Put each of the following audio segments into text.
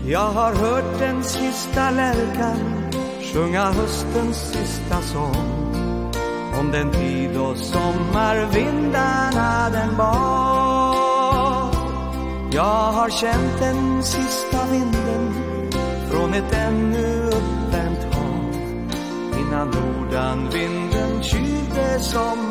Jag har hört den sista lärkan sjunga höstens sista sång, om den tid då sommarvindarna den bar. Jag har känt den sista vinden från ett ännu uppvärmt hav, innan nordanvinden kylde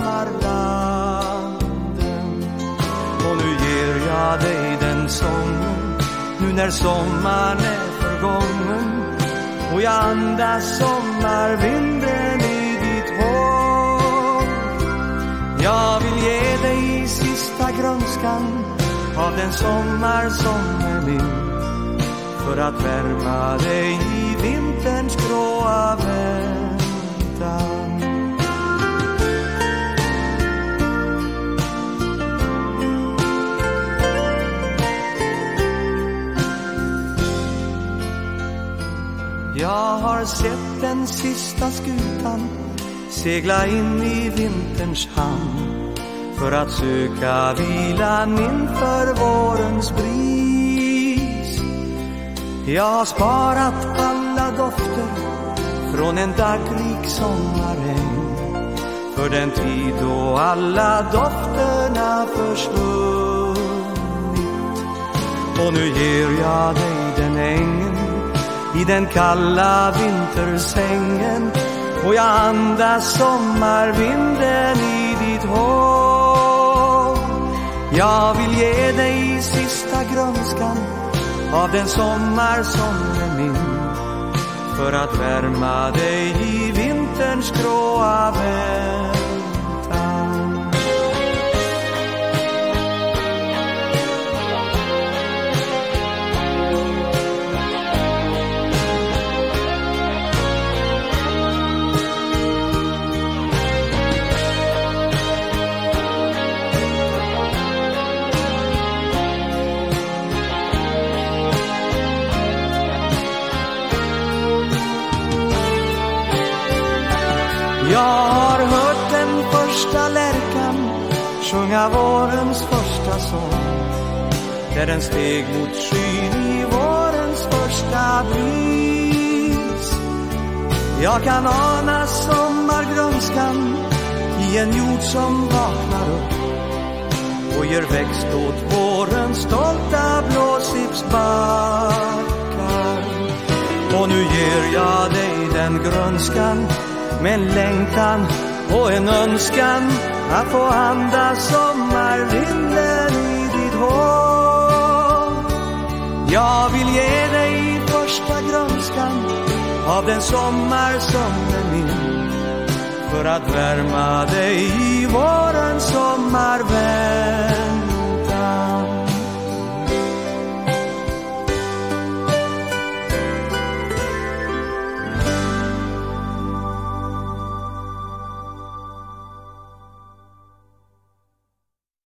sommarlanden. Och nu ger jag dig den sången, nu när sommaren är förgången, och jag andas sommarvinden i ditt hår. Jag vill ge dig sista grönskan av den sommar som är min, för att värma dig i vinterns gråa väntan. Jag har sett den sista skutan segla in i vinterns hamn, för att söka vilan inför vårens bris. Jag har sparat alla dofter från en dagrik sommaräng, för den tid då alla dofterna försvunnit. Och nu ger jag dig den ängen i den kalla vintersängen, och jag andas sommarvinden i ditt hår. Jag vill ge dig sista grönskan av den sommar som är min, för att värma dig i vinterns gråa väntan. Jag har hört den första lärkan sjunga vårens första sång, där den steg mot skyn i vårens första bris. Jag kan ana sommargrönskan i en jord som vaknar upp och ger växt åt vårens stolta blåsipsbackar. Och nu ger jag dig den grönskan med en längtan och en önskan att få andas sommarvinden i ditt hår. Jag vill ge dig första grönskan av den sommar som är min, för att värma dig i vårens sommarvän.